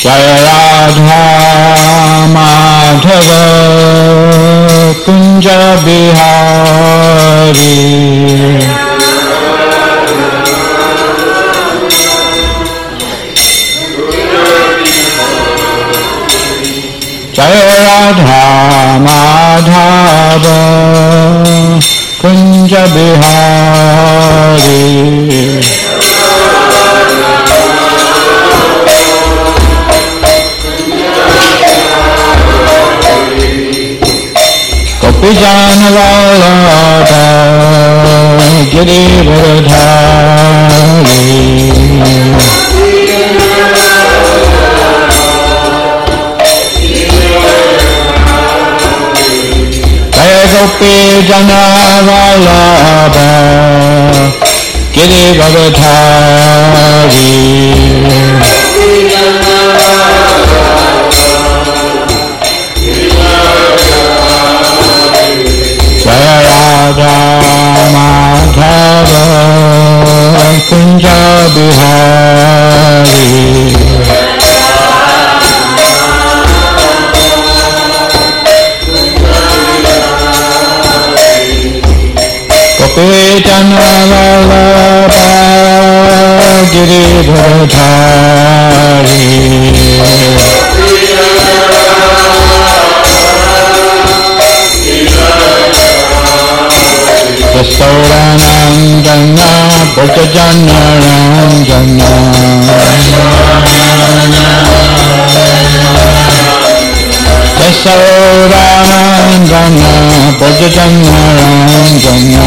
Jai Radha Madhava Kunja Bihari Jai Radha Madhava Kunja Bihari Gopijan Vallabha Girivardhari Jaya Gopijan Vallabha Girivardhari Jaya Radha Madhava Kunja Bihari Gopijan Vallabha Girivardhari Yasodanandana Bhajajanarandana Yasodanandana Bhajajanarandana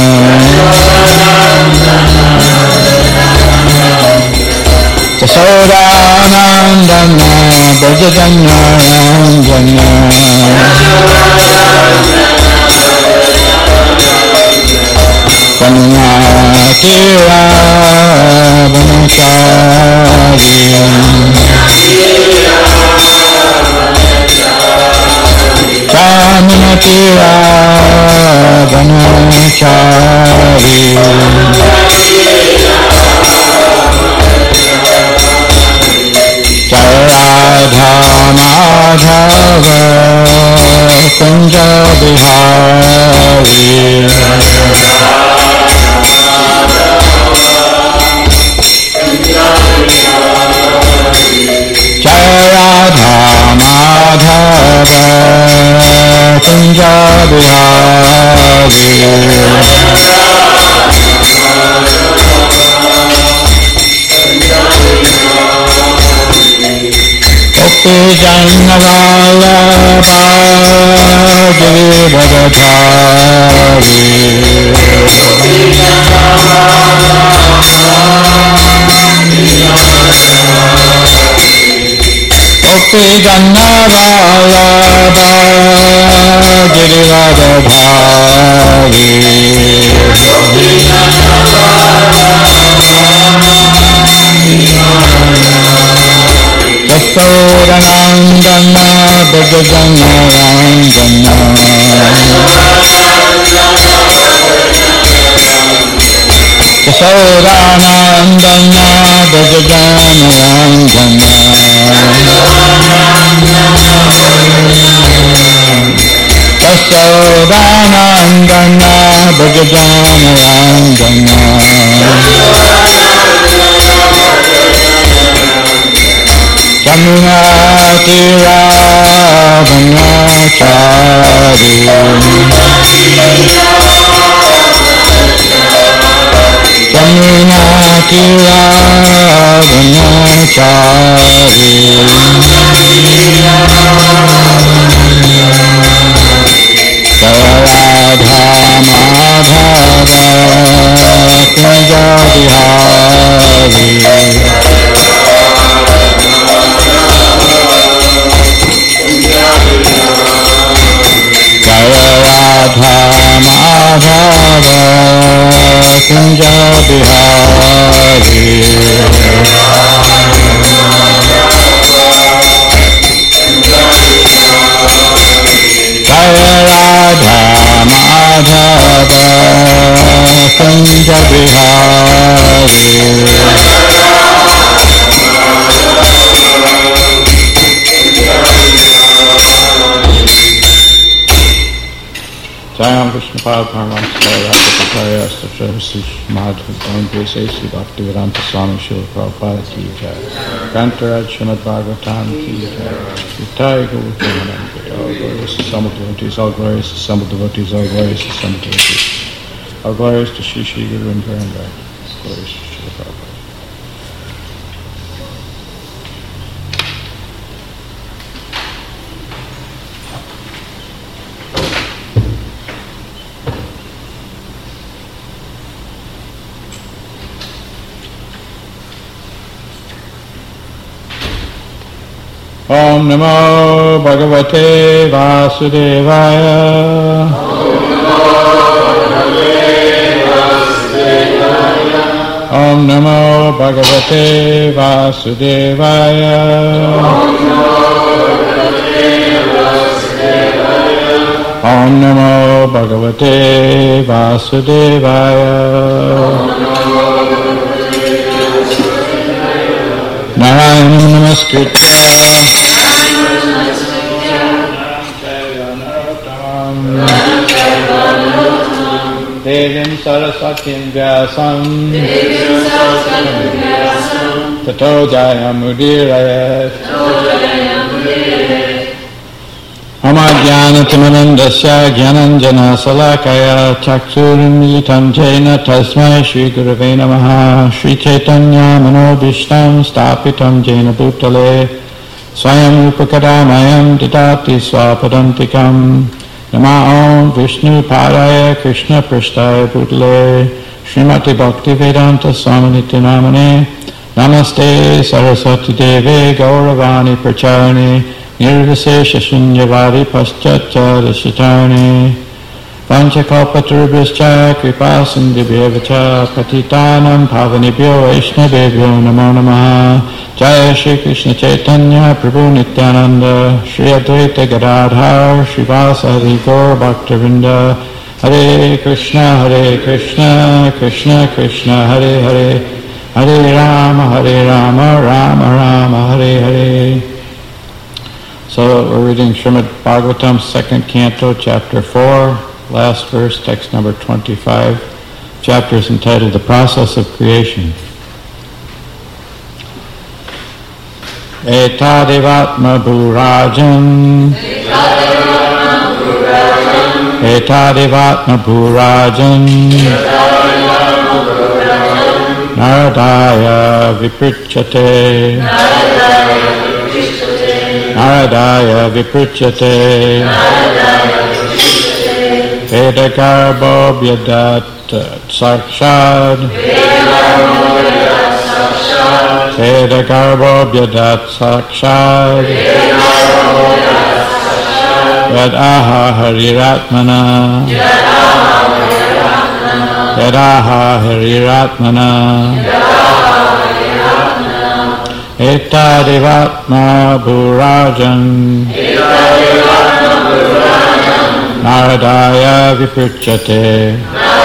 Yasodanandana Bhajajanarandana Kanunatira Vanachari Kanunatira Vanachari Jai Radha Madhava Kunja Bihari Jai Radha Madhava Kunja Bihari Gopijan Vallabha Girivardhari Gopijan Vallabha Girivardhari Yasodanandana Bhajajanarandana Yasodanandana Bhajajanarandana Yasodanandana Bhajajanarandana Yamunatira Vanachari Yamunatira Vanachari Jaya Radha Madhava Kunja Bihari Jaya Radha Madhava Kunja Bihari Jaya Radha Madhava Kunja Bihari Jayam Krishna Pada Paramahansa Radhikacharya Sri Madhva Gandhi Sri Bhaktivedanta Swami Srila Prabhupada Ki Jai Kantaraj Srimad Bhagavatam Ki Jai Nitai Gaur Premanand All glorious to some devotees, all glorious to some devotees, all glorious to some devotees, all glorious to Shri Shri Guru and Varanga, glorious to Srila Prabhupada. Om Namo Bhagavate Vasudevaya. Om Namo Bhagavate Vasudevaya. Om Namo Bhagavate Vasudevaya. Narayanam Namaskritya Devim Saraswatim Vyasam Tato Jayamudirayat Amadhyanatimandasya Gyananjana Salakaya Chaksurimilitam Jena Tasmai Shri Gurave Namaha Shri Chaitanya Manobhishtam Stapitam Jena Bhutale Swayam Upakadamayam Didati Swapadantikam Nama Om Vishnu Padaya Krishna Prasthaya Bhutale Srimati Bhaktivedanta Swaminiti Namane Namaste Saraswati Deve Gauravani Pracharane Nirvisesha Shunyavadi Paschatchadashitarne Panchakalpatarubhyascha Kripa Sindhibhyevacha Patitanam Pavanibhyo Vaishnavebhyo Namo Namaha Jaya Shri Krishna Chaitanya Prabhu Nityananda Shri Advaita Gadadhar Srivasadi Gaur Bhaktavinda Hare Krishna Krishna Krishna Hare Hare Hare Rama Rama Rama Hare Hare. So we're reading Srimad Bhagavatam, 2nd Canto, Chapter 4, last verse, text number 25. Chapter is entitled The Process of Creation. Etadevatma Bhurajan Etadevatma Bhurajan Naradaya Viprichyate Naradaya Viprichyate Vedagarbo Bhyadat Sakshad Vedagarbo Bhyadat Sakshad Yadaha Hariratmana Yadaha Hariratmana Etadevatma Bhurajan Naradaya Viprichyate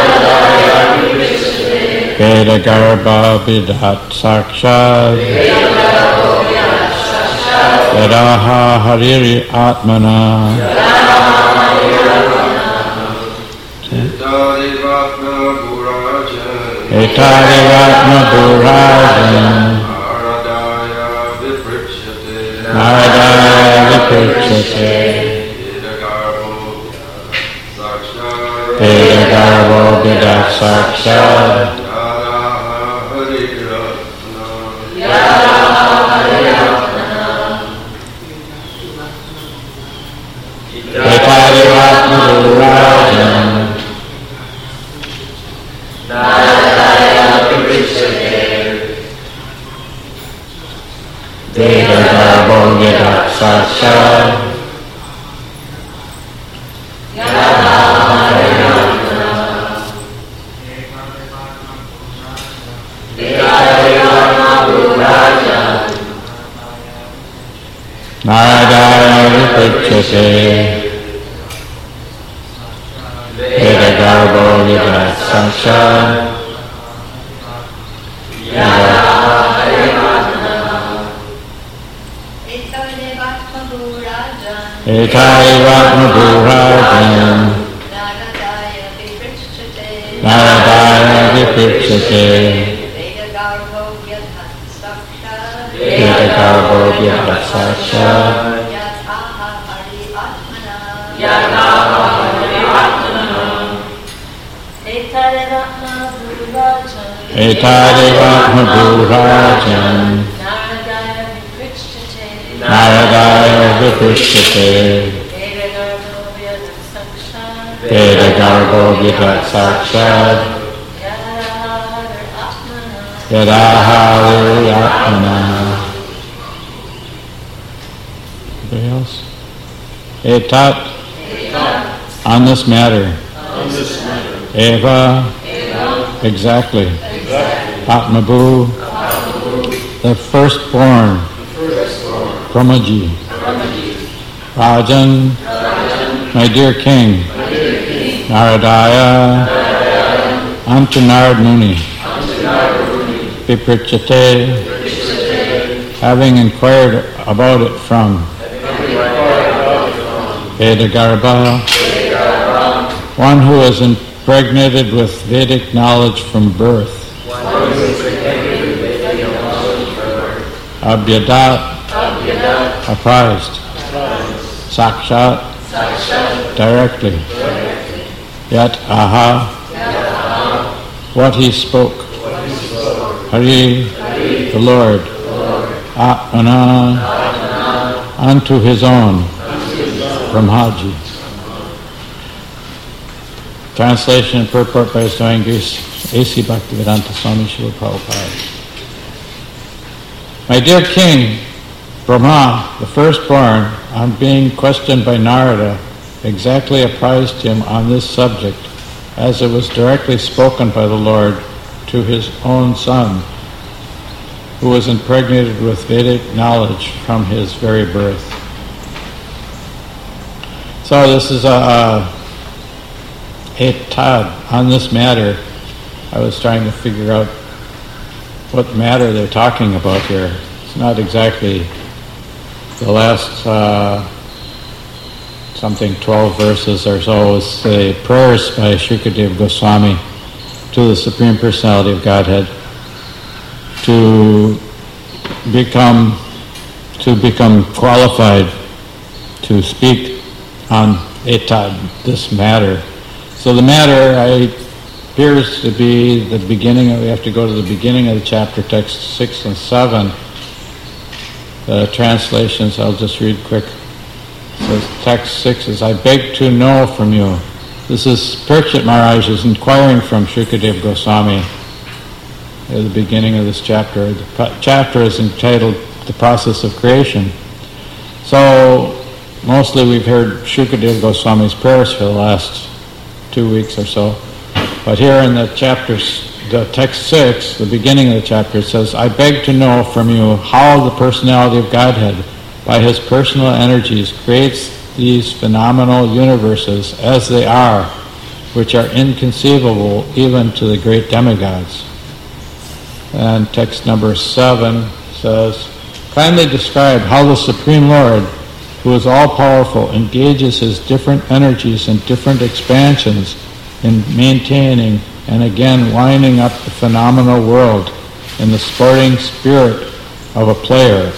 Vedagarbha Bhyadat Sakshad Yadaha Hariri Atmana Etadevatma Bhurajan Naradaya Viprichyate Vedagarbo Bhyadat Sakshad Etadevatma Bhurajan Naradaya Viprichyate Vedagarbo Bhyadat Sakshad Naradaya Viprichyate Vedagarbo Bhyadat Sakshad Etadevatma Bhurajan Vipicchate Vedagarbo Vyatsaksha Yataha Hari Atmana Etadevatma Bhurajan Naradaya Vipicchate Vedagarbo Vyatsaksha Yadaha Hari Atmana. Anybody else? Etat, on this matter. Eva, exactly. Atmabhu, the firstborn. Brahmaji. Rajan, my dear king. Naradaya, unto Narad Muni. Viprichate, having inquired about it from. Vedagarbha, one who is impregnated with Vedic knowledge from birth. Abhyadat, apprised. Sakshat, directly. Yat aha, what he spoke. Hari, the Lord. Atmana, unto his own. Brahmaji. Translation and purport by His Divine Grace A.C. Bhaktivedanta Swami Srila Prabhupada. My dear king, Brahma, the firstborn, on being questioned by Narada, exactly apprised him on this subject, as it was directly spoken by the Lord to his own son, who was impregnated with Vedic knowledge from his very birth. So this is a tad on this matter. I was trying to figure out what matter they're talking about here. It's not exactly the last 12 verses or so is the prayers by Shukadeva Goswami to the Supreme Personality of Godhead to become qualified to speak on etad, this matter. So the matter appears to be the beginning. We have to go to the beginning of the chapter, text 6 and 7. The translations, I'll just read quick. It says, text 6 is, I beg to know from you. This is Parikshit Maharaj is inquiring from Shukadeva Goswami at the beginning of this chapter. The chapter is entitled The Process of Creation. So mostly we've heard Shukadeva Goswami's prayers for the last 2 weeks or so. But here in the text 6, the beginning of the chapter, it says, I beg to know from you how the personality of Godhead, by his personal energies, creates these phenomenal universes as they are, which are inconceivable even to the great demigods. And text number 7 says, kindly describe how the Supreme Lord, who is all-powerful, engages his different energies and different expansions in maintaining and again winding up the phenomenal world in the sporting spirit of a player.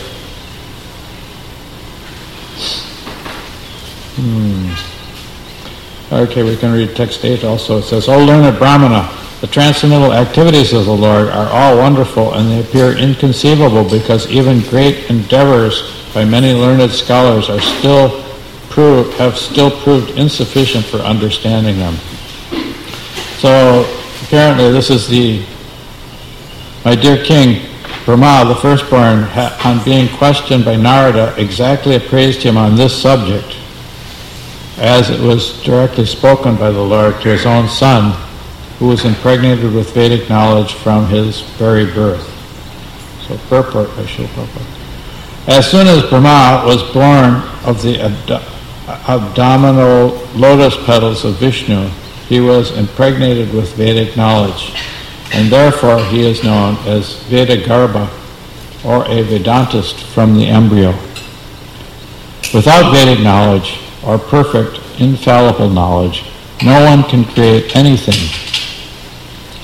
Okay, we can read text 8 also. It says, O learned Brahmana, the transcendental activities of the Lord are all wonderful, and they appear inconceivable because even great endeavors by many learned scholars have still proved insufficient for understanding them. So apparently this is my dear king, Brahma, the firstborn, on being questioned by Narada, exactly appraised him on this subject, as it was directly spoken by the Lord to his own son, who was impregnated with Vedic knowledge from his very birth. So purport by Srila Prabhupada. As soon as Brahma was born of the abdominal lotus petals of Vishnu, he was impregnated with Vedic knowledge, and therefore he is known as Vedagarbha, or a Vedantist from the embryo. Without Vedic knowledge, or perfect, infallible knowledge, no one can create anything.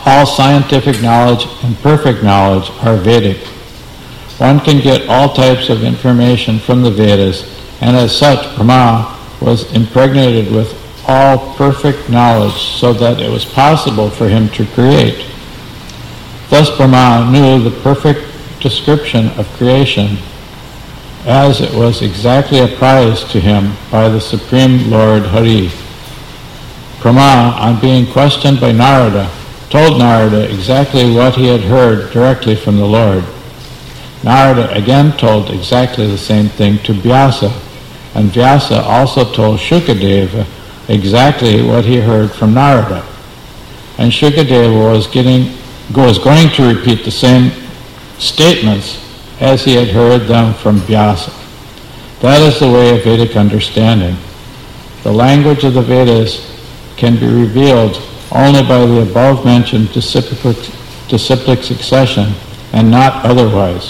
All scientific knowledge and perfect knowledge are Vedic. One can get all types of information from the Vedas, and as such, Brahma was impregnated with all perfect knowledge so that it was possible for him to create. Thus Brahma knew the perfect description of creation as it was exactly apprised to him by the Supreme Lord Hari. Brahma, on being questioned by Narada, told Narada exactly what he had heard directly from the Lord. Narada again told exactly the same thing to Vyasa, and Vyasa also told Shukadeva exactly what he heard from Narada. And Shukadeva was going to repeat the same statements as he had heard them from Vyasa. That is the way of Vedic understanding. The language of the Vedas can be revealed only by the above-mentioned disciplic succession and not otherwise.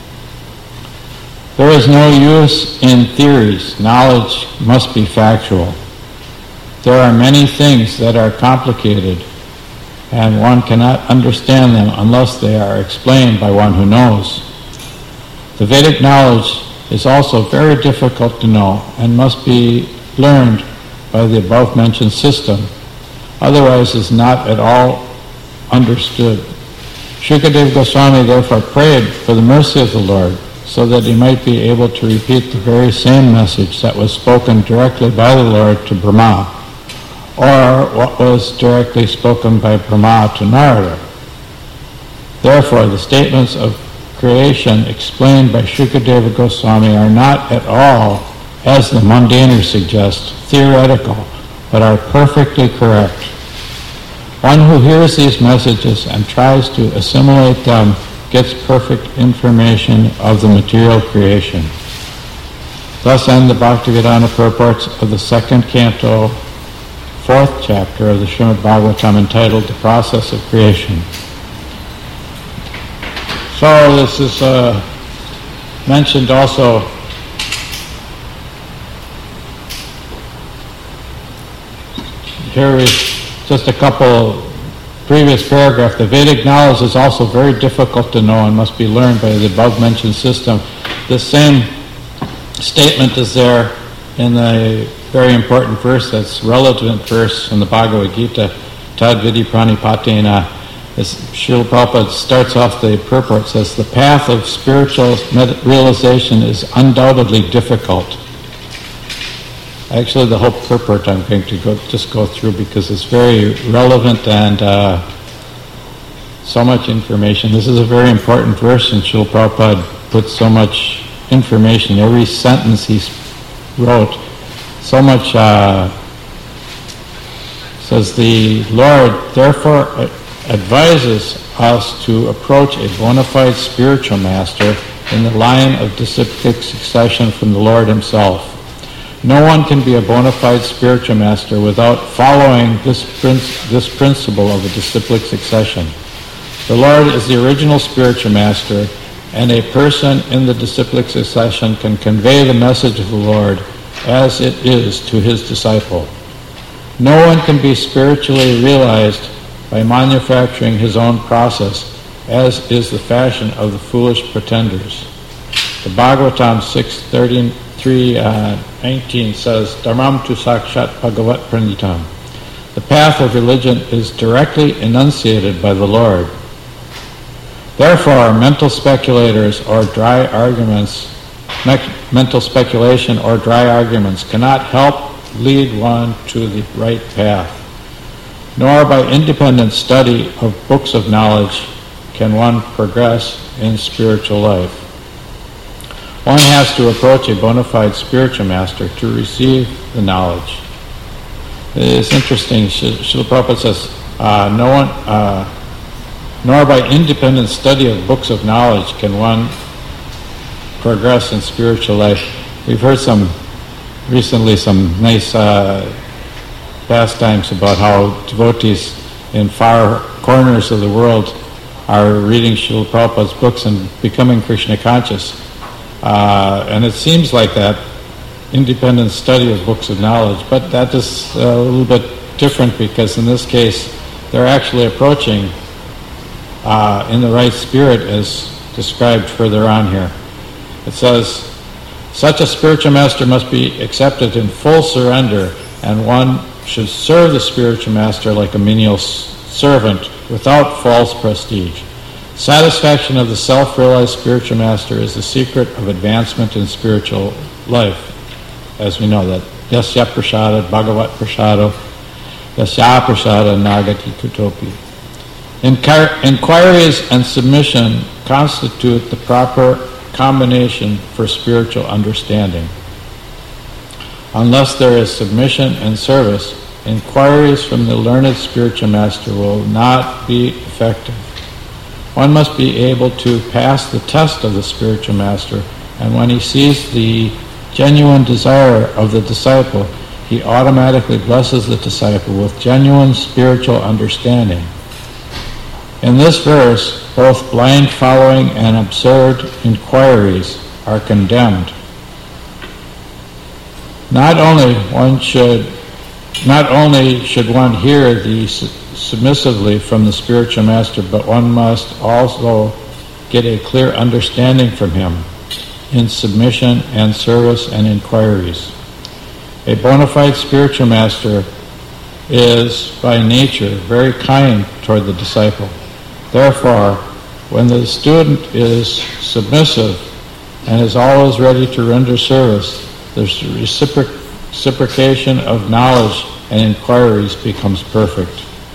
There is no use in theories. Knowledge must be factual. There are many things that are complicated, and one cannot understand them unless they are explained by one who knows. The Vedic knowledge is also very difficult to know and must be learned by the above-mentioned system, otherwise is not at all understood. Shukadeva Goswami therefore prayed for the mercy of the Lord so that he might be able to repeat the very same message that was spoken directly by the Lord to Brahma, or what was directly spoken by Brahma to Narada. Therefore, the statements of creation explained by Shukadeva Goswami are not at all, as the mundaners suggest, theoretical, but are perfectly correct. One who hears these messages and tries to assimilate them gets perfect information of the material creation. Thus end the Bhaktivedanta purports of the second canto, 4th chapter of the Srimad Bhagavatam, entitled The Process of Creation. So this is mentioned also here is just a couple previous paragraph. The Vedic knowledge is also very difficult to know and must be learned by the above-mentioned system. This same statement is there in the very important verse, that's relevant verse in the Bhagavad Gita, Tad Vidi Pranipatena. Srila Prabhupada starts off the purport, says, the path of spiritual realization is undoubtedly difficult. Actually, the whole purport I'm going to go through because it's very relevant and so much information. This is a very important verse, and Srila Prabhupada puts so much information. Every sentence he wrote, so much says the Lord therefore advises us to approach a bona fide spiritual master in the line of disciplic succession from the Lord himself. No one can be a bona fide spiritual master without following this principle of a disciplic succession. The Lord is the original spiritual master, and a person in the disciplic succession can convey the message of the Lord as it is to his disciple. No one can be spiritually realized by manufacturing his own process, as is the fashion of the foolish pretenders. The Bhagavatam 6:33-19 says, Dharmam tu sakshat bhagavat pranitam. The path of religion is directly enunciated by the Lord. Therefore, mental speculation or dry arguments cannot help lead one to the right path. Nor by independent study of books of knowledge can one progress in spiritual life. One has to approach a bona fide spiritual master to receive the knowledge. It's interesting, Srila Prabhupada says, nor by independent study of books of knowledge can one progress in spiritual life. We've heard recently some nice pastimes about how devotees in far corners of the world are reading Srila Prabhupada's books and becoming Krishna conscious. And it seems like that independent study of books of knowledge, but that is a little bit different because in this case they're actually approaching in the right spirit as described further on here. It says, such a spiritual master must be accepted in full surrender, and one should serve the spiritual master like a menial servant without false prestige. Satisfaction of the self-realized spiritual master is the secret of advancement in spiritual life. As we know that, yasya prasada, bhagavat prasada, yasya prasada, nagati kutopi. Inquiries and submission constitute the proper combination for spiritual understanding. Unless there is submission and service, inquiries from the learned spiritual master will not be effective. One must be able to pass the test of the spiritual master, and when he sees the genuine desire of the disciple, he automatically blesses the disciple with genuine spiritual understanding. In this verse, both blind following and absurd inquiries are condemned. Not only should one hear submissively from the spiritual master, but one must also get a clear understanding from him in submission and service and inquiries. A bona fide spiritual master is by nature very kind toward the disciple. Therefore, when the student is submissive and is always ready to render service, the reciprocation of knowledge and inquiries becomes perfect.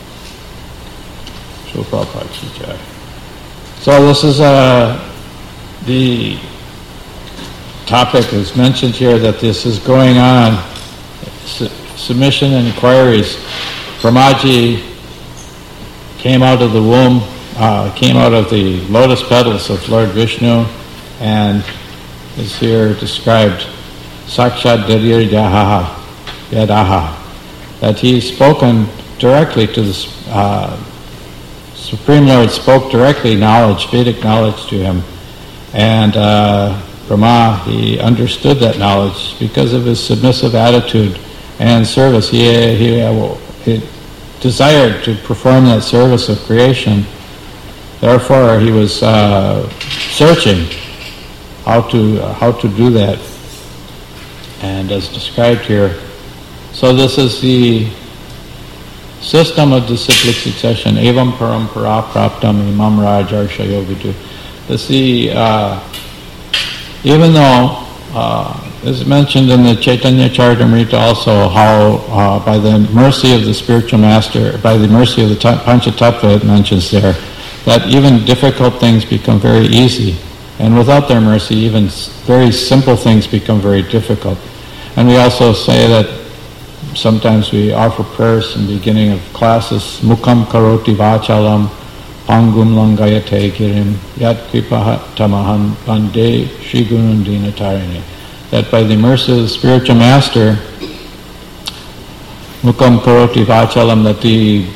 So this is the topic is mentioned here, that this is going on, submission and inquiries. Brahmaji came out of the womb, came out of the lotus petals of Lord Vishnu, and is here described, Sakshat Darir Yadaha, that he's spoken directly to the Supreme Lord, spoke directly knowledge, Vedic knowledge to him, and Brahma, he understood that knowledge because of his submissive attitude and service. He desired to perform that service of creation. Therefore, he was searching how to do that, and as described here. So this is the system of disciplic succession. Evam parampara praptam imam rajarshayo vidu. This even though it's mentioned in the Chaitanya Charitamrita also how by the mercy of the spiritual master, by the mercy of the Panchatattva, it mentions there, that even difficult things become very easy. And without their mercy, even very simple things become very difficult. And we also say that sometimes we offer prayers in the beginning of classes, Mukham karoti vachalam, Pangum langayate girim, yat kripa tamaham bande Shri Gurundina tarini. That by the mercy of the spiritual master, Mukham karoti vachalam, that the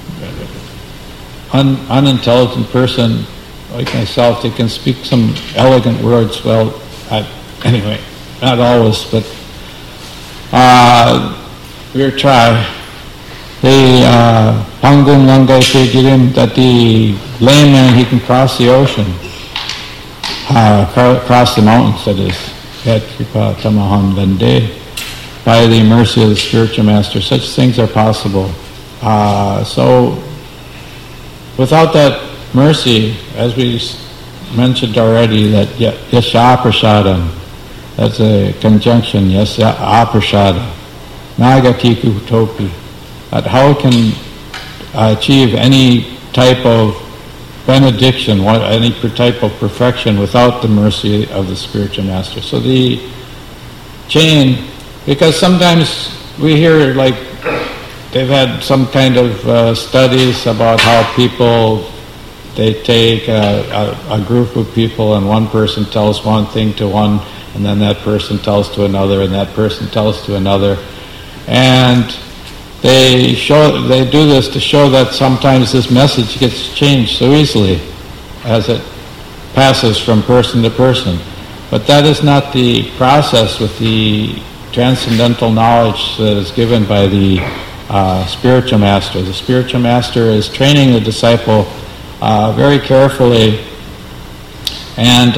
unintelligent person like myself, they can speak some elegant words, well, anyway, not always, but we'll try. The Pangum Langayate Girim, that the layman, he can cross the ocean, cross the mountains, that is, Yat Kripa Tamaham Vande, by the mercy of the spiritual master. Such things are possible. So, without that mercy, as we mentioned already, that Yasya Prasadam, that's a conjunction, Yasya Aprasada, Nagati Kutopi, that how it can achieve any type of benediction, any type of perfection without the mercy of the spiritual master. So the chain, because sometimes we hear like they've had some kind of studies about how people, they take a group of people and one person tells one thing to one, and then that person tells to another, and that person tells to another, and they do this to show that sometimes this message gets changed so easily as it passes from person to person. But that is not the process with the transcendental knowledge that is given by the spiritual master. The spiritual master is training the disciple very carefully, and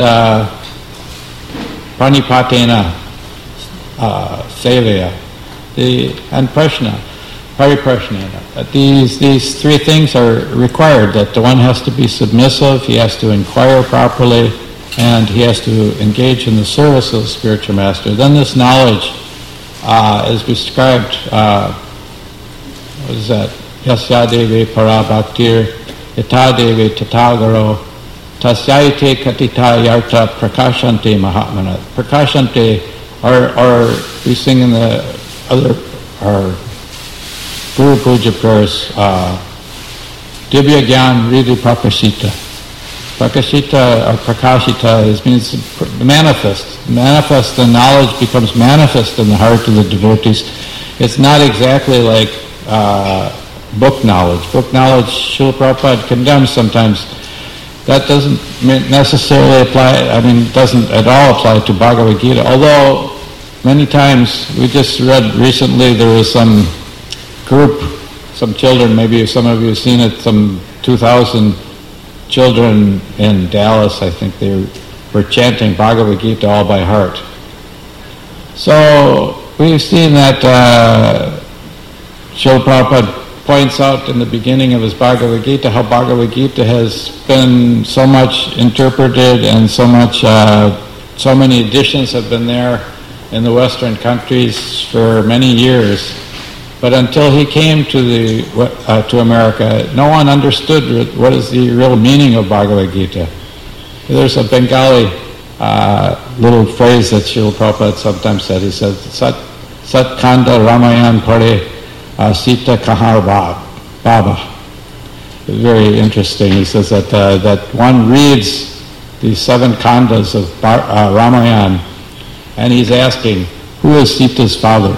pranipatena sevaya, and prashna, pariprashnena. These three things are required, that the one has to be submissive, he has to inquire properly, and he has to engage in the service of the spiritual master. Then this knowledge is described, what is that? Yasya deve para bhaktir, yata deve tatagaro, tasyaite katita yarta prakashante mahatmana. Prakashante, or we sing in the other, our Guru Puja prayers, Divya Gyan Riddhi Prakashita. Prakashita or Prakashita means manifest. Manifest, the knowledge becomes manifest in the heart of the devotees. It's not exactly like book knowledge. Book knowledge, Srila Prabhupada condemns sometimes. That doesn't necessarily apply, doesn't at all apply to Bhagavad Gita. Although, many times, we just read recently, there was some group, some children, maybe some of you have seen it, some 2,000 children in Dallas, I think they were chanting Bhagavad Gita all by heart. So, we've seen that Srila Prabhupada points out in the beginning of his Bhagavad Gita how Bhagavad Gita has been so much interpreted and so many editions have been there in the Western countries for many years. But until he came to America, no one understood what is the real meaning of Bhagavad Gita. There's a Bengali little phrase that Srila Prabhupada sometimes said. He said, Sat Kanda Ramayan Pare Sita Kahar Baba. Very interesting. He says that one reads the 7 kandas of Ramayana, and he's asking, who is Sita's father?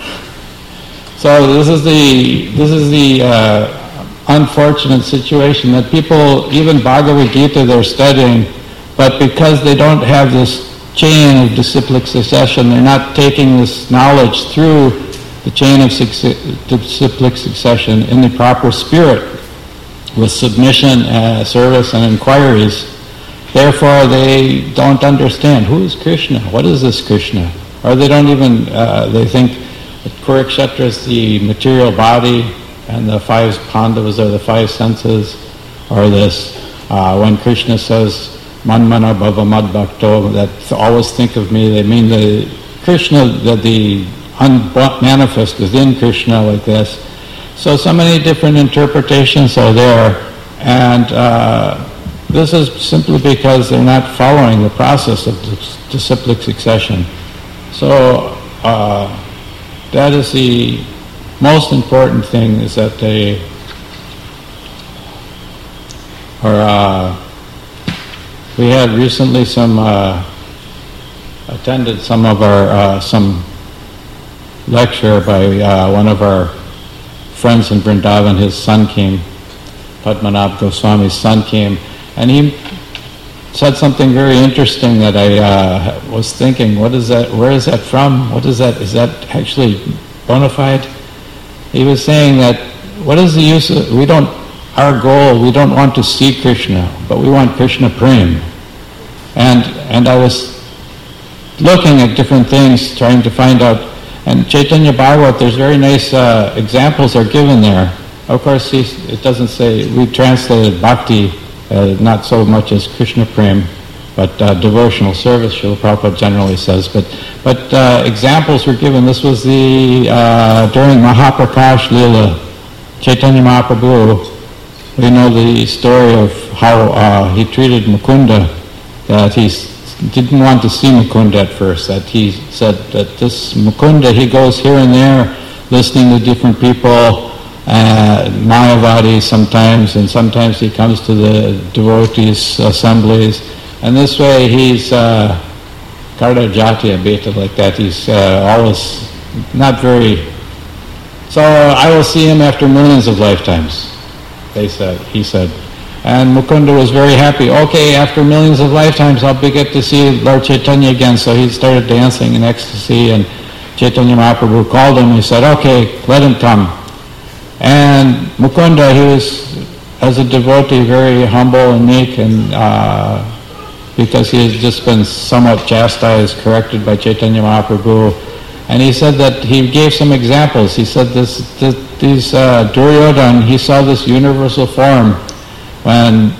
So this is the unfortunate situation that people, even Bhagavad Gita, they're studying, but because they don't have this chain of disciplic succession, they're not taking this knowledge through the chain of disciplic succession in the proper spirit, with submission, service, and inquiries. Therefore, they don't understand, who is Krishna? What is this Krishna? Or they don't even, they think that Kurukshetra is the material body, and the 5 Pandavas are the 5 senses, or this, when Krishna says, Manmana Bhava Mad Bhakto, that always think of me, they mean the Krishna, that the unmanifest within Krishna, like this. So many different interpretations are there, and this is simply because they're not following the process of disciplic succession. So that is the most important thing, is that they are. We had recently attended some of our some lecture by one of our friends in Vrindavan. His son came, Padmanabh Goswami's son came, and he said something very interesting that I was thinking, what is that, where is that from? What is that? Is that actually bona fide? He was saying that, what is the use of, our goal, we don't want to see Krishna, but we want Krishna Prem. And I was looking at different things, trying to find out, and Chaitanya Bhagavat, there's very nice examples are given there. Of course, it doesn't say, we translated bhakti, not so much as Krishna Prem, but devotional service, Srila Prabhupada generally says. But examples were given. This was during Mahaprakash Leela, Chaitanya Mahaprabhu. We know the story of how he treated Mukunda, that he didn't want to see Mukunda at first, that he said that this Mukunda, he goes here and there listening to different people, Mayavadi sometimes, and sometimes he comes to the devotees' assemblies, and this way he's Karda Jati Abeta, like that. He's always not very. So I will see him after millions of lifetimes, he said. And Mukunda was very happy. Okay, after millions of lifetimes, I'll get to see Lord Chaitanya again. So he started dancing in ecstasy, and Chaitanya Mahaprabhu called him. He said, okay, let him come. And Mukunda, he was, as a devotee, very humble and meek, and because he had just been somewhat chastised, corrected by Chaitanya Mahaprabhu. And he said that he gave some examples. He said these Duryodhana, he saw this universal form when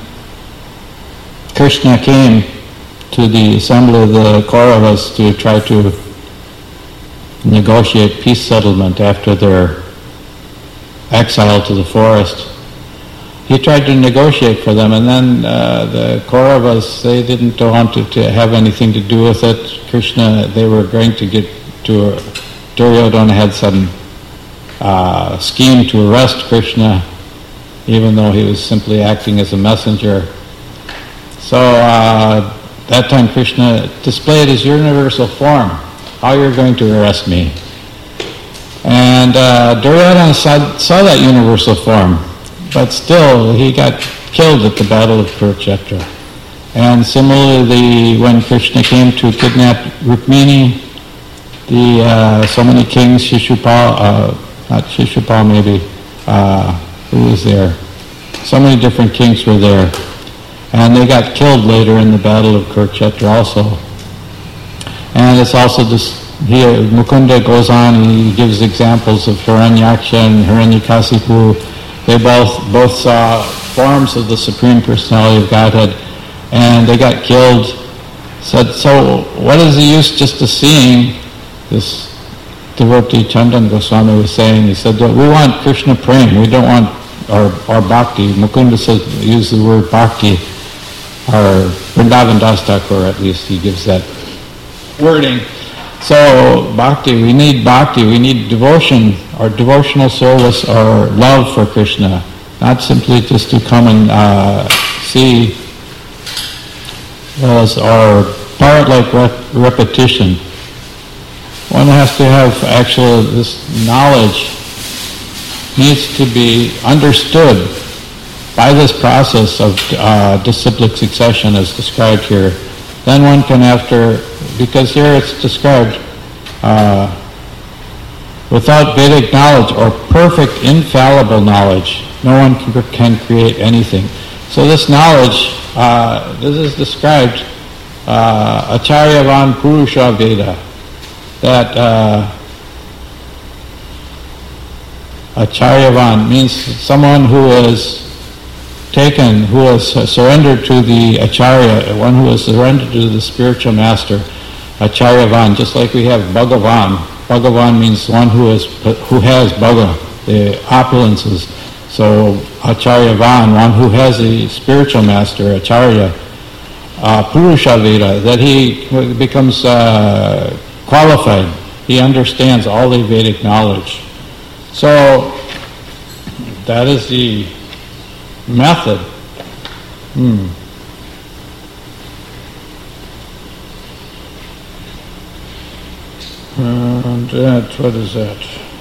Krishna came to the assembly of the Kauravas to try to negotiate peace settlement after their exile to the forest. He tried to negotiate for them, and then the Kauravas, they didn't want to have anything to do with it. Krishna, they were going to get to, Duryodhana had some scheme to arrest Krishna, even though he was simply acting as a messenger. So that time Krishna displayed his universal form. How you're going to arrest me? And Duryodhana saw that universal form, but still he got killed at the Battle of Kurukshetra. And similarly, when Krishna came to kidnap Rukmini, so many kings, Shishupal, not Shishupal maybe, who was there? So many different kings were there. And they got killed later in the Battle of Kurukshetra also. And it's also this, here Mukunda goes on and he gives examples of Hiranyaksha and Hiranyakasipu. They both saw forms of the Supreme Personality of Godhead, and they got killed. Said, so what is the use just of seeing? This devotee Chandan Goswami was saying, he said that we want Krishna prem, we don't want our bhakti. Mukunda says, use the word bhakti, or Vrindavan Das Thakur, at least he gives that wording. So bhakti, we need devotion, or devotional service, or love for Krishna, not simply just to come and see as our part-like repetition. One has to have actual, this knowledge needs to be understood by this process of disciplic succession as described here. Then one can, because here it's described, without Vedic knowledge or perfect infallible knowledge, no one can create anything. So this knowledge, this is described, Acharyavan Purusha Veda, that Acharyavan means someone who has surrendered to the Acharya, one who has surrendered to the spiritual master, Acharyavan, just like we have Bhagavan. Bhagavan means one who has Bhaga, the opulences. So Acharyavan, one who has a spiritual master, Acharya, Purusha Veda, that he becomes qualified. He understands all the Vedic knowledge. So that is the method. And that, what is that?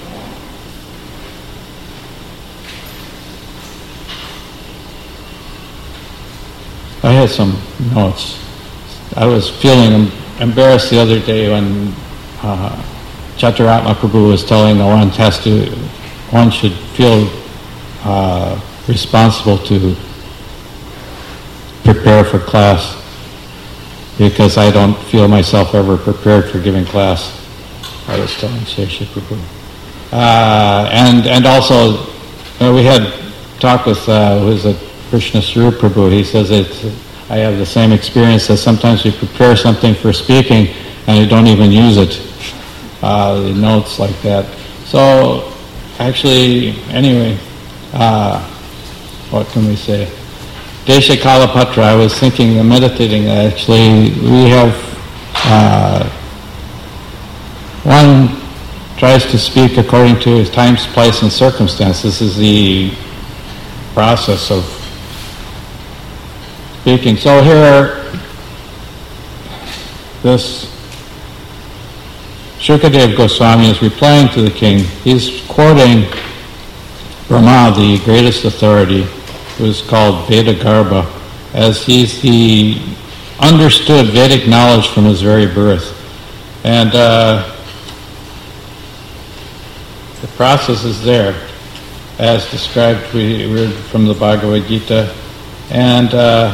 I had some notes. I was feeling embarrassed the other day when Chaturatma Prabhu was telling the one should feel responsible to prepare for class, because I don't feel myself ever prepared for giving class. I was telling Shesha Prabhu. And also, we had talked with who's a Krishna Swarup Prabhu. He says I have the same experience that sometimes we prepare something for speaking and you don't even use it. The notes like that. So, actually, anyway, what can we say? Desha Kalapatra, I was thinking and meditating that actually we have, one tries to speak according to his time, place, and circumstance. This is the process of speaking. So here, this Shukadev Goswami is replying to the king. He's quoting Brahma, the greatest authority, who is called Vedagarbha, as he understood Vedic knowledge from his very birth. And the process is there. as described, we read from the Bhagavad Gita. And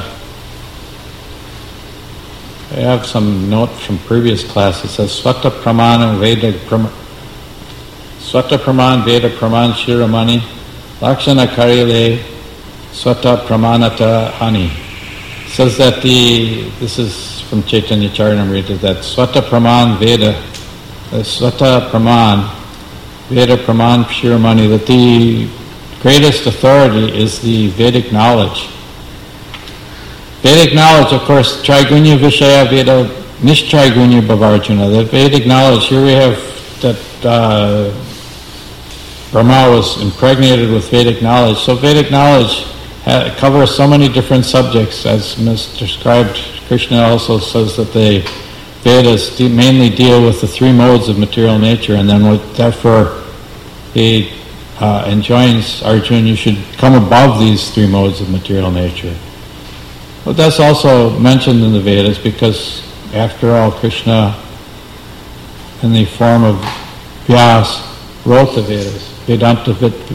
I have some note from previous class. It says, Swata Praman Veda Praman Shiramani Lakshana Karile Swata Pramanata Hani. It says that this is from Chaitanya Charitamrita, that Swata Praman Veda, Swata Praman Veda Praman Shiramani, that the greatest authority is the Vedic knowledge. Vedic knowledge, of course, Trigunya Vishaya Veda Nishtrigunya Bhavarjuna. The Vedic knowledge, here we have that Brahma was impregnated with Vedic knowledge. So Vedic knowledge covers so many different subjects. As described, Krishna also says that the Vedas mainly deal with the three modes of material nature, and then therefore he enjoins Arjuna, you should come above these three modes of material nature. But that's also mentioned in the Vedas because, after all, Krishna, in the form of Vyas, wrote the Vedas. Vedanta,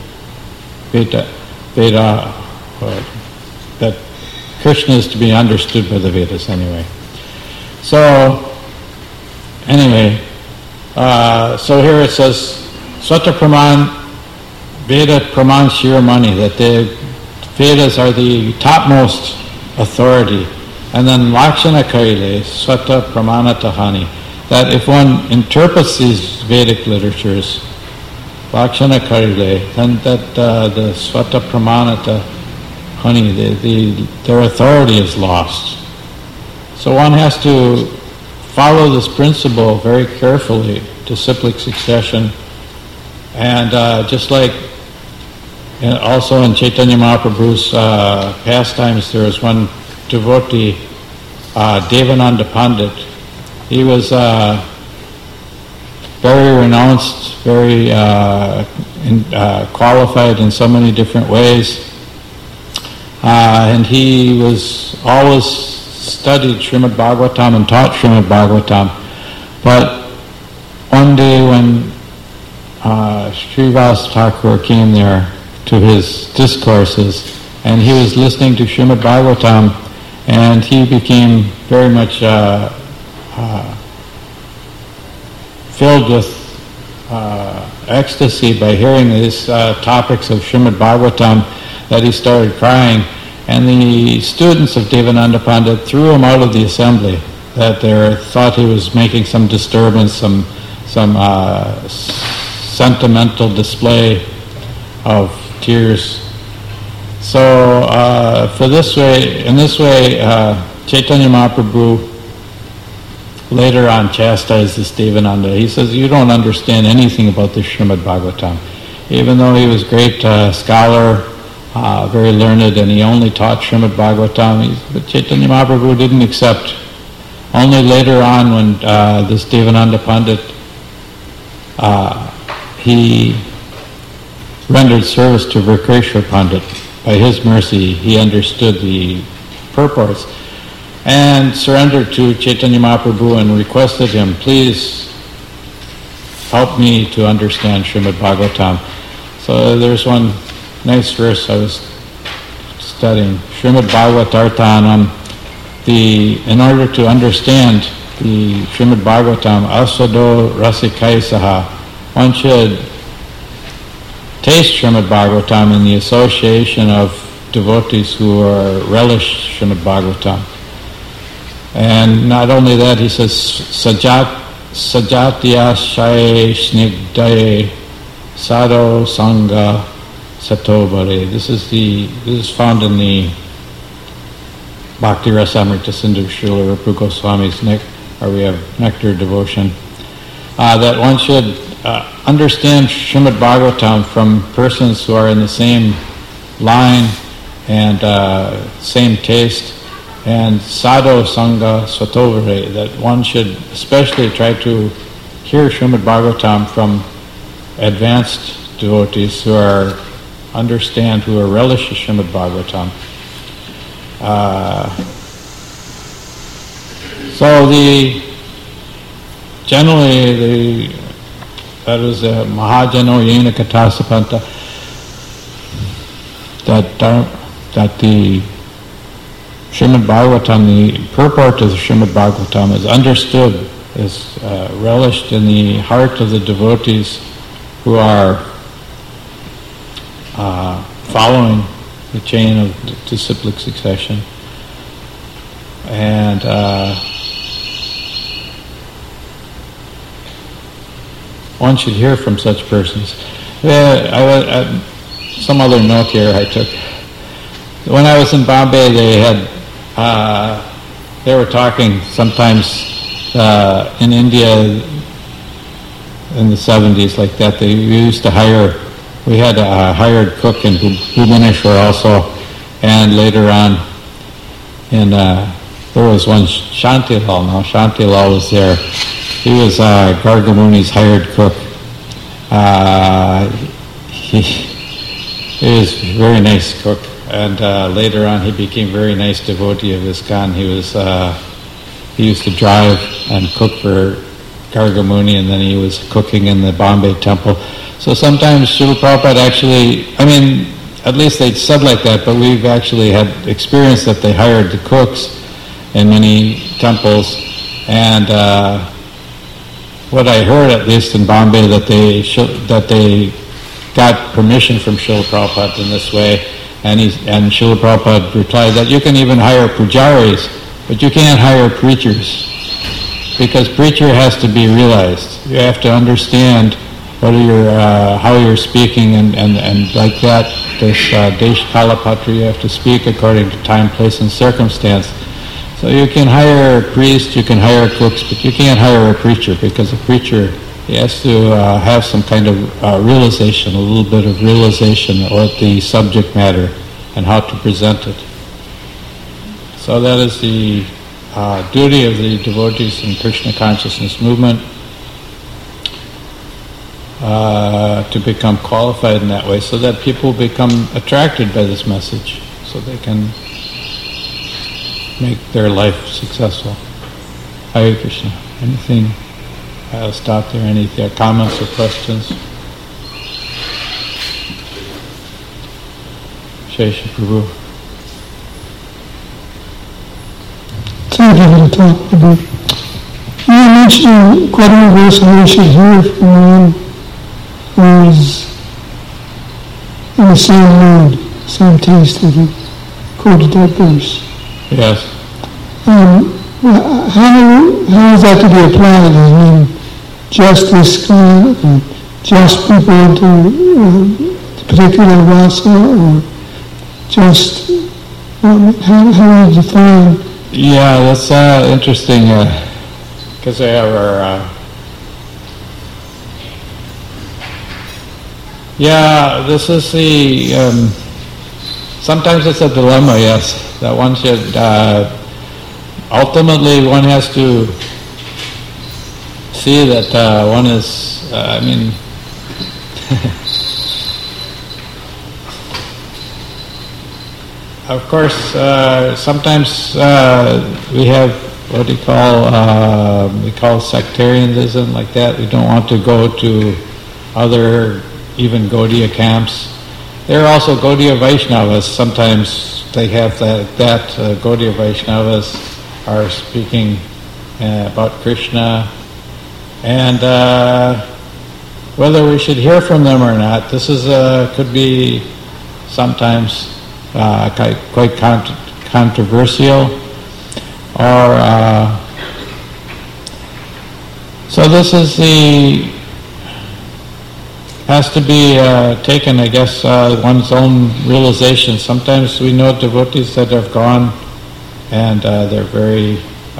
that Krishna is to be understood by the Vedas anyway. So, anyway, so here it says, Swata Praman, Veda Praman Shiramani, that the Vedas are the topmost authority. And then Lakshana Kaile, Swata Pramanata Hani, that if one interprets these Vedic literatures, Lakshana Kaile, then that the Swata Pramanata Hani, their authority is lost. So one has to follow this principle very carefully to cyclic succession. And just like also in Chaitanya Mahaprabhu's pastimes, there was one devotee, Devananda Pandit. He was very renounced, very qualified in so many different ways. And he was always studied Srimad Bhagavatam and taught Srimad Bhagavatam. But one day when Srivas Thakur came there to his discourses, and he was listening to Srimad Bhagavatam, and he became very much filled with ecstasy by hearing these topics of Srimad Bhagavatam, that he started crying. And the students of Devananda Pandit threw him out of the assembly, that they thought he was making some disturbance, some sentimental display of tears. So in this way, Chaitanya Mahaprabhu later on chastised this Devananda. He says, you don't understand anything about the Srimad Bhagavatam. Even though he was a great scholar, very learned, and he only taught Srimad Bhagavatam, but Chaitanya Mahaprabhu didn't accept. Only later on, when this Devananda Pandit, he rendered service to Vrikeshwar Pandit. By his mercy, he understood the purports and surrendered to Chaitanya Mahaprabhu and requested him, please help me to understand Srimad Bhagavatam. So there's one nice verse I was studying, Srimad Bhagavatarthanam. In order to understand the Srimad Bhagavatam, asado rasikaisaha, one should taste Srimad Bhagavatam in the association of devotees who relish Srimad Bhagavatam. And not only that, he says, sajatya shaye snigdaye sado sangha satobare. This is found in the Bhakti Rasamrita Sindhu Srila Rupa Goswami's we have Nectar Devotion, that one should understand Srimad Bhagavatam from persons who are in the same line and same taste, and sadho sangha svatovare, that one should especially try to hear Srimad Bhagavatam from advanced devotees who understand, who relish Srimad Bhagavatam. That was Mahajano Yena Katasapanta. that the Srimad Bhagavatam, the purport of the Srimad Bhagavatam, is understood, is relished in the heart of the devotees who are following the chain of disciplic succession. And one should hear from such persons. Some other note here I took. When I was in Bombay, they were talking sometimes in India in the 70s like that. We used to we had a hired cook in Bhubaneswar also, and later on there was one Shantilal. Now Shantilal was there. He was Garga Muni's hired cook. He was a very nice cook, and later on he became a very nice devotee of ISKCON. He used to drive and cook for Garga Muni, and then he was cooking in the Bombay temple. So sometimes Srila Prabhupada actually, at least they said like that, but we've actually had experience that they hired the cooks in many temples, and what I heard, at least in Bombay, that they got permission from Srila Prabhupada in this way, and Srila Prabhupada replied that you can even hire pujaris, but you can't hire preachers, because preacher has to be realized. You have to understand how you're speaking, and like that, this Desh Kalapatra, you have to speak according to time, place, and circumstance. So you can hire a priest, you can hire cooks, but you can't hire a preacher, because a preacher, he has to have some kind of realization, a little bit of realization of the subject matter and how to present it. So that is the duty of the devotees in Krishna consciousness movement, to become qualified in that way, so that people become attracted by this message, so they can make their life successful. Hare Krishna. Anything? I'll stop there. Any comments or questions? Shesha Prabhu. Thank you for the talk, Prabhu. You mentioned quite a verse how we should hear from one who is in the same mood, same taste that you quoted that verse. Yes. How is that to be applied? Just this kind of, just people into particular rasa, or just, how do you define? Yeah, that's interesting, because they have our, this is the, sometimes it's a dilemma, yes, that one should, ultimately one has to see that one is, of course, sometimes we have what we call sectarianism, like that. We don't want to go to other, even Gaudiya camps. There are also Gaudiya Vaishnavas. Sometimes they have that Gaudiya Vaishnavas are speaking about Krishna, and whether we should hear from them or not, this is could be sometimes quite controversial, or so this is has to be taken, I guess, one's own realization. Sometimes we know devotees that have gone, and they're very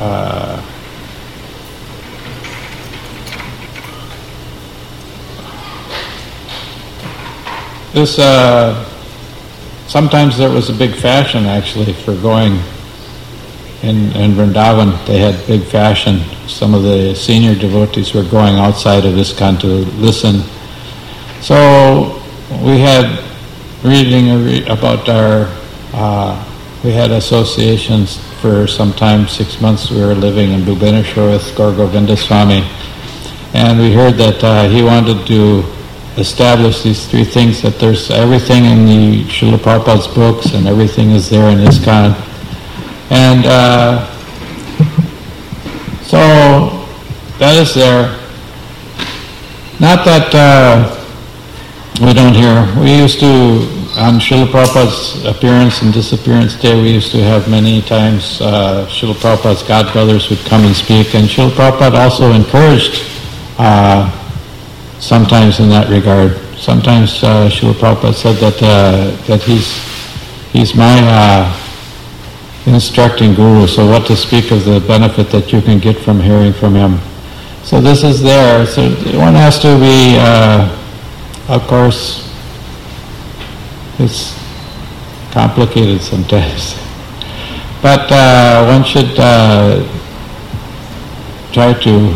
sometimes there was a big fashion actually for going in Vrindavan. They had big fashion. Some of the senior devotees were going outside of ISKCON to listen. So we had reading about we had associations for some time, 6 months we were living in Bhubaneswar with Gaur Govinda Swami, and we heard that he wanted to establish these three things, that there's everything in the Srila Prabhupada's books and everything is there in ISKCON. And so that is there. Not that we don't hear. We used to, on Srila Prabhupada's appearance and disappearance day, we used to have many times Srila Prabhupada's godbrothers would come and speak, and Srila Prabhupada also encouraged sometimes in that regard. Sometimes Srila Prabhupada said that he's my instructing guru, so what to speak of the benefit that you can get from hearing from him. So this is there. So one has to be, of course, it's complicated sometimes. But one should try to...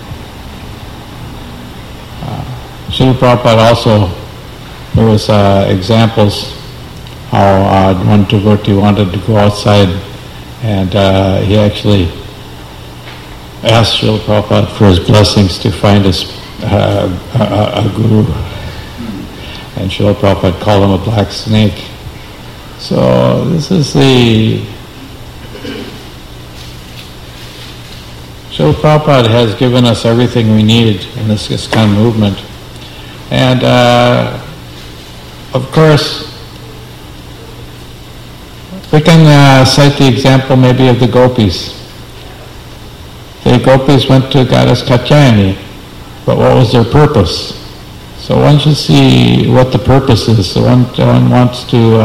Srila Prabhupada also, there was examples how one devotee wanted to go outside, and he actually asked Srila Prabhupada for his blessings to find a guru. And Srila Prabhupada called him a black snake. So this is the... Srila Prabhupada has given us everything we need in this ISKCON movement. And of course, we can cite the example maybe of the gopis. The gopis went to Goddess Katyayani, but what was their purpose? So one should see what the purpose is. So one wants to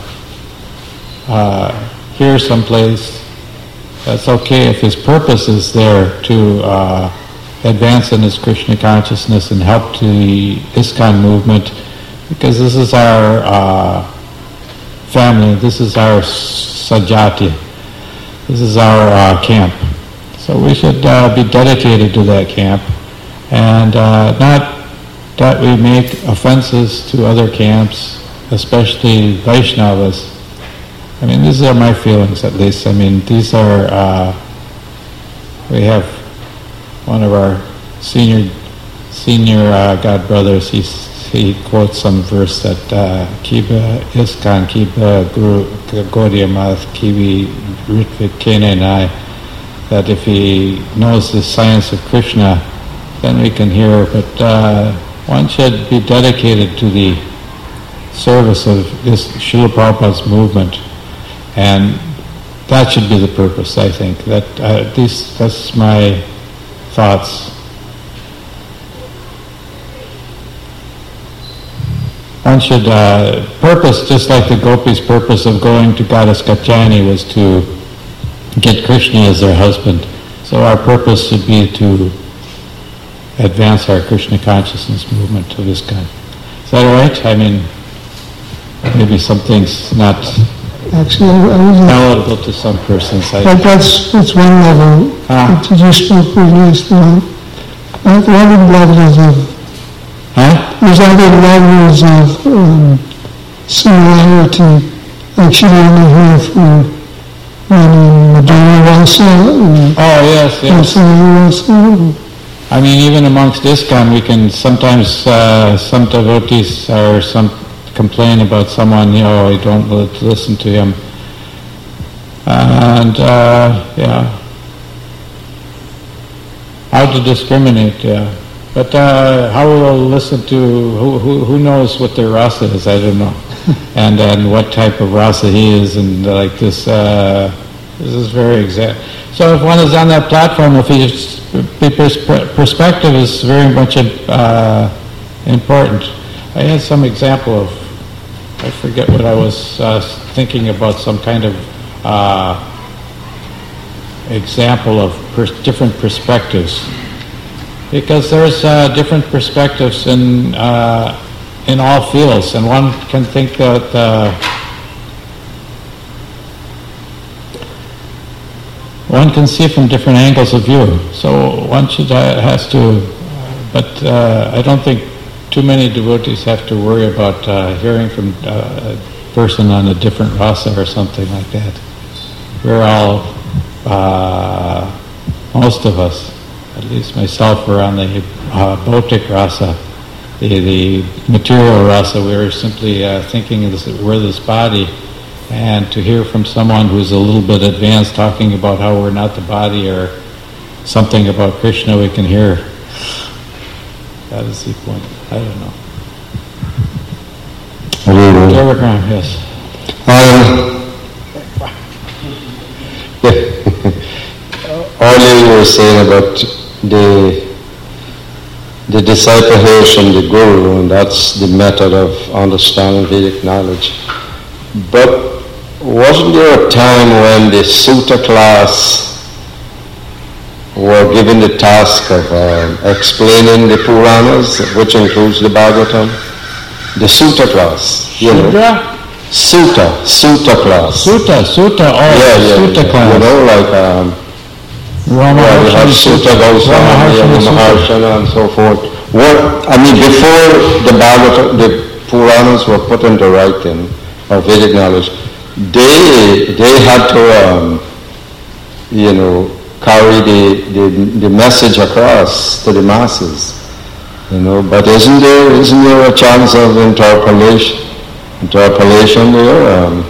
hear someplace. That's okay if his purpose is there to advance in his Krishna consciousness and help to the ISKCON movement, because this is our family, this is our sajati, this is our camp. So we should be dedicated to that camp, and not that we make offenses to other camps, especially Vaishnavas. I mean, these are my feelings at least. I mean, these are, we have one of our senior godbrothers, he quotes some verse that Kiba ISKCON, Kiba Guru Gaudiya Math, Kibi Ritvik Kene Nai, that if he knows the science of Krishna, then we can hear, but one should be dedicated to the service of this Srila Prabhupada's movement, and that should be the purpose, I think. That's my thoughts. One should purpose, just like the gopis' purpose of going to Goddess Katyayani was to get Krishna as their husband. So our purpose should be to advance our Krishna consciousness movement of this kind. Is that all right? I mean, maybe something's not palatable to some persons. But that's one level that you spoke previously about. There are other levels of there's other levels of similarity. Like should only hear from Madhurya Rasa. Oh yes. Rasa. I mean, even amongst ISKCON, we can sometimes some devotees complain about someone, you don't listen to him. And, how to discriminate, But how we'll listen to, who knows what their rasa is, I don't know. and what type of rasa he is, and like this is very exact. So if one is on that platform, if his perspective is very much important. I had some example of, I forget what I was thinking about, some kind of example of different perspectives, because there's different perspectives in all fields, and one can think that one can see from different angles of view. So one has to, but I don't think too many devotees have to worry about hearing from a person on a different rasa or something like that. We're all, most of us, at least myself, are on the Bhautik rasa. the material rasa. We were simply thinking we're this body, and to hear from someone who's a little bit advanced talking about how we're not the body or something about Krishna, we can hear. That is the point. I don't know. Javagram, yes. Earlier you were saying about the discipleship and the guru, and that's the method of understanding Vedic knowledge. But wasn't there a time when the Sutta class were given the task of explaining the Puranas, which includes the Bhagavatam? The Sutta class, you know. Sutta class. Sutta, Sutta class. You know, like we have Sutta Goswami, Maharshana, and so forth. Before the Bhagavatam, the Puranas were put into writing of Vedic knowledge, they had to, carry the message across to the masses. But isn't there a chance of interpolation there?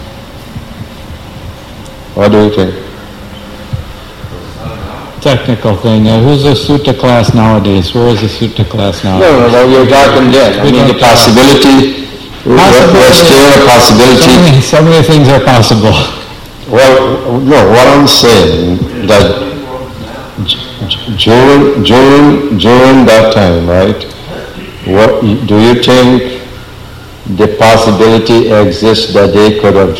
What do you think? Technical thing. Who's a Sutta class nowadays? Where is the Sutta class now? No, you're talking then. The possibility. There's still a possibility. So many things are possible. Well, no, what I'm saying that during that time, right? What do you think the possibility exists that they could have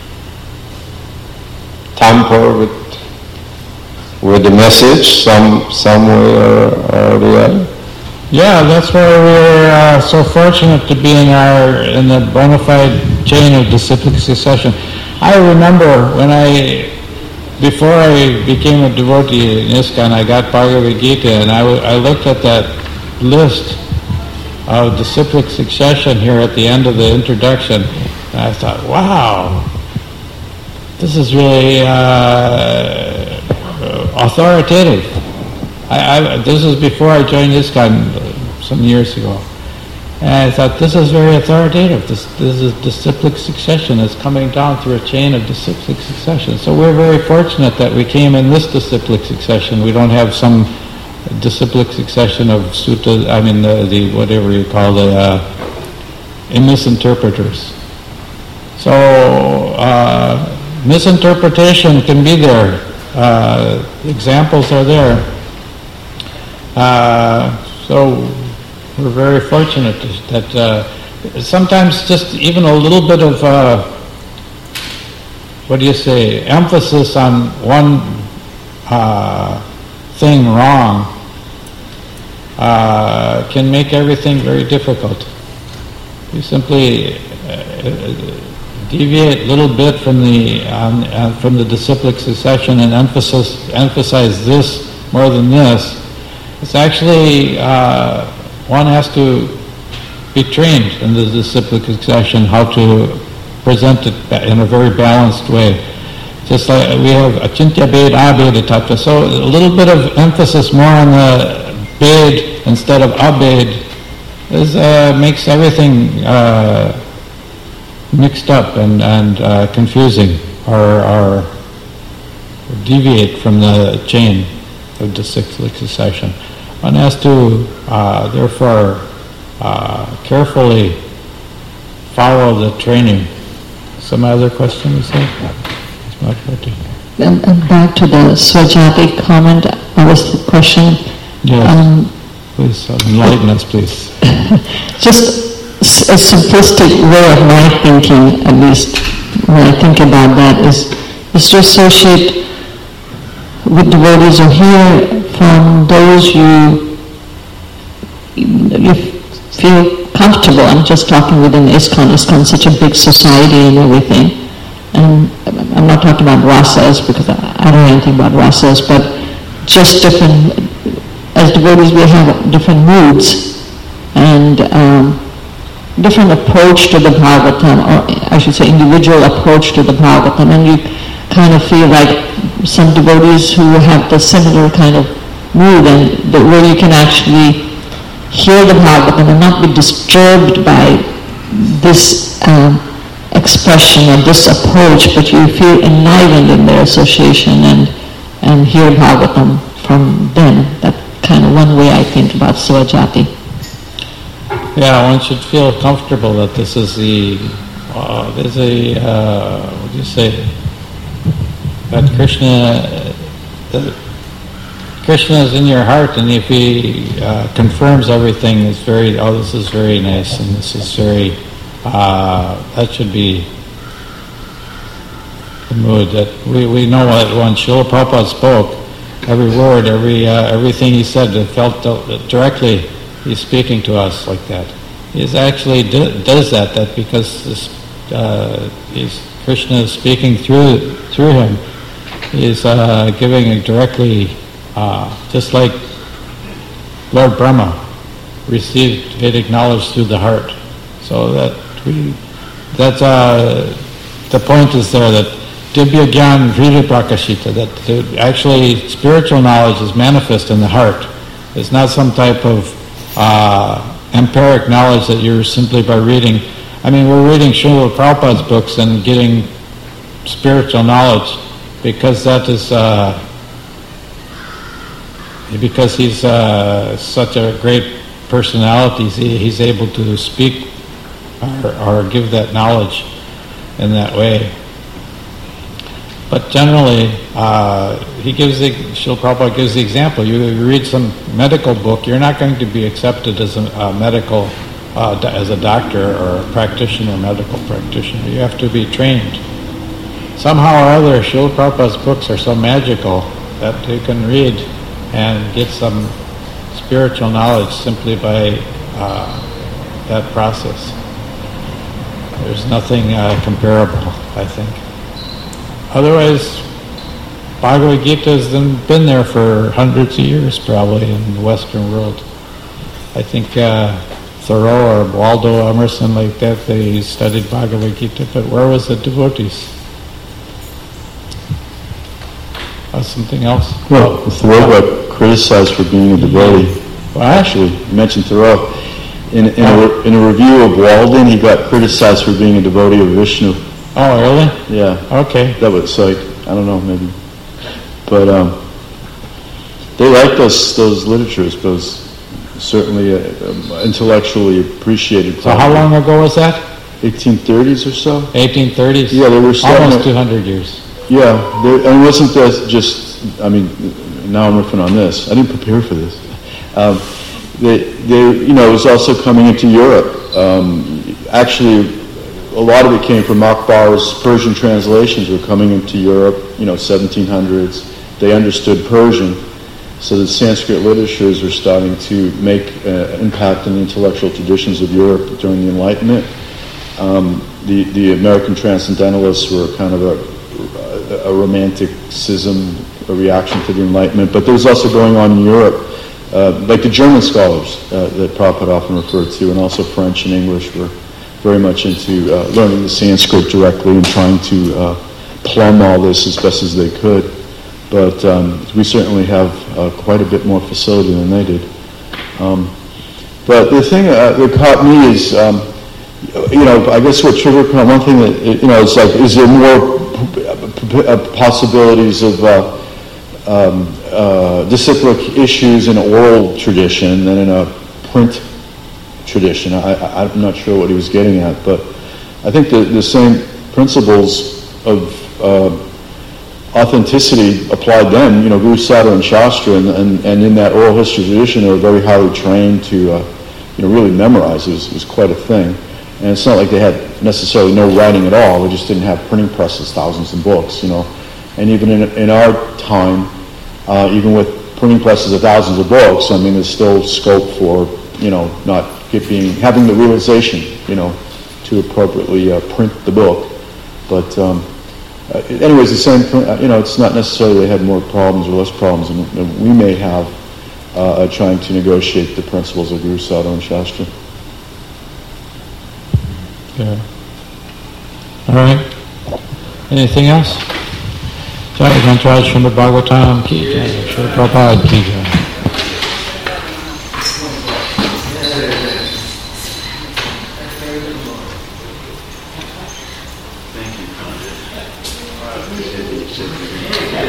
tampered with the message some way or the other? Yeah, that's why we're so fortunate to be in the bona fide chain of disciplic succession. I remember before I became a devotee in ISKCON, I got Bhagavad Gita, and I looked at that list of disciplic succession here at the end of the introduction, and I thought, wow, this is really authoritative. This is before I joined ISKCON some years ago. And I thought, this is very authoritative. This is disciplic succession. It's coming down through a chain of disciplic succession. So we're very fortunate that we came in this disciplic succession. We don't have some disciplic succession of sutta, the whatever you call the misinterpreters. So misinterpretation can be there. Examples are there. So we're very fortunate that sometimes just even a little bit of emphasis on one thing wrong can make everything very difficult. You simply deviate a little bit from the disciplic succession and emphasize this more than this. It's actually one has to be trained in the disciplic succession how to present it in a very balanced way. Just like we have achintya bhed, abhed tattva. So a little bit of emphasis more on the bhed instead of abhed makes everything mixed up and confusing or deviate from the chain of disciplic succession. One has to, therefore, carefully follow the training. Some other questions? And back to the Swajati comment, was the question. Yes. Please enlighten us, please. Just a simplistic way of my thinking, at least when I think about that, is to associate with devotees or hear from those you feel comfortable. I'm just talking within ISKCON. ISKCON is such a big society and everything. And I'm not talking about rasas because I don't know anything about rasas, but just different, as devotees we have different moods and different approach to the Bhagavatam, or I should say individual approach to the Bhagavatam, and you kind of feel like some devotees who have the similar kind of mood and where you can actually hear the Bhagavatam and not be disturbed by this expression or this approach, but you feel enlivened in their association and hear Bhagavatam from them. That kind of one way I think about Svajati. Yeah, one should feel comfortable that this is what do you say? That Krishna is in your heart, and if he confirms everything, it's this is very nice, and this is very, that should be the mood that we know that when Srila Prabhupada spoke, every word, everything he said, it felt directly he's speaking to us like that. He actually does that because Krishna is speaking through him. He's giving it directly, just like Lord Brahma received Vedic knowledge through the heart. So that's the point is there that Dibya Gyan Vrida Prakashita, that actually spiritual knowledge is manifest in the heart. It's not some type of empiric knowledge that you're simply by reading. I mean, we're reading Srila Prabhupada's books and getting spiritual knowledge because that is because he's such a great personality. He's able to speak or give that knowledge in that way. But generally, Srila Prabhupada gives the example. You read some medical book, you're not going to be accepted as a medical, as a doctor or a practitioner, medical practitioner. You have to be trained. Somehow or other, Srila Prabhupada's books are so magical that you can read and get some spiritual knowledge simply by that process. There's nothing comparable, I think. Otherwise, Bhagavad Gita has been there for hundreds of years probably in the Western world. I think Thoreau or Waldo Emerson like that, they studied Bhagavad Gita, but where was the devotees? Something else? Well, Thoreau got criticized for being a devotee. What? Actually, you mentioned Thoreau. In a review of Walden, he got criticized for being a devotee of Vishnu. Oh, really? Yeah. Okay. That would cite, I don't know, maybe. But they liked those literatures, because certainly intellectually appreciated. So how long ago was that? 1830s or so? 1830s? Yeah, they were starting almost 200 years. Yeah, and it wasn't just, I mean, now I'm riffing on this. I didn't prepare for this. It was also coming into Europe. Actually, a lot of it came from Akbar's Persian translations were coming into Europe, 1700s. They understood Persian, so the Sanskrit literatures were starting to make impact in the intellectual traditions of Europe during the Enlightenment. The American transcendentalists were kind of a romanticism, a reaction to the Enlightenment, but there was also going on in Europe, like the German scholars that Prabhupada often referred to, and also French and English were very much into learning the Sanskrit directly and trying to plumb all this as best as they could. But we certainly have quite a bit more facility than they did. But the thing that caught me is, I guess what triggered one thing that, it's like, is there more possibilities of disciplic issues in an oral tradition than in a print tradition? I'm not sure what he was getting at, but I think the same principles of authenticity applied then. Guru Sada and Shastra, and in that oral history tradition, they were very highly trained to really memorize. It was quite a thing. And it's not like they had necessarily no writing at all. They just didn't have printing presses, thousands of books, And even in our time, even with printing presses of thousands of books, I mean, there's still scope for, not having the realization, to appropriately print the book. But anyways, the same, it's not necessarily they had more problems or less problems than we may have trying to negotiate the principles of Guru Sada and Shastra. Yeah. All right. Anything else? Jai Gantraj Srimad Bhagavatam ki jai, Srila Prabhupada ki jai. Siddhi, Siddhi.